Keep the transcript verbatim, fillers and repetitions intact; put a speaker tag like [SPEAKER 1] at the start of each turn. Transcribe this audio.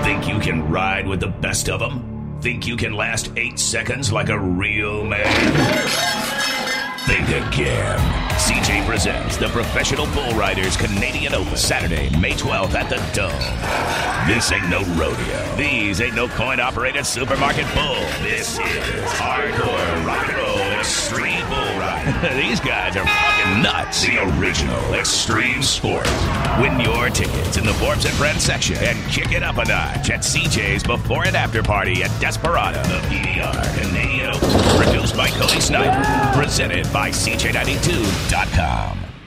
[SPEAKER 1] Think you can ride with the best of them? Think you can last eight seconds like a real man? Think again. C J presents the Professional Bull Riders Canadian Open, Saturday, May twelfth at the Dome. This ain't no rodeo. These ain't no coin-operated supermarket bull. This is hardcore rock and roll extreme bull riding. These guys are fucking nuts. The original extreme sport. Win your tickets in the Forbes and Friends section and kick it up a notch at C J's before and after party at Desperado. The P B R Canadian Open, produced by Cody Snyder, presented by C J ninety-two dot com.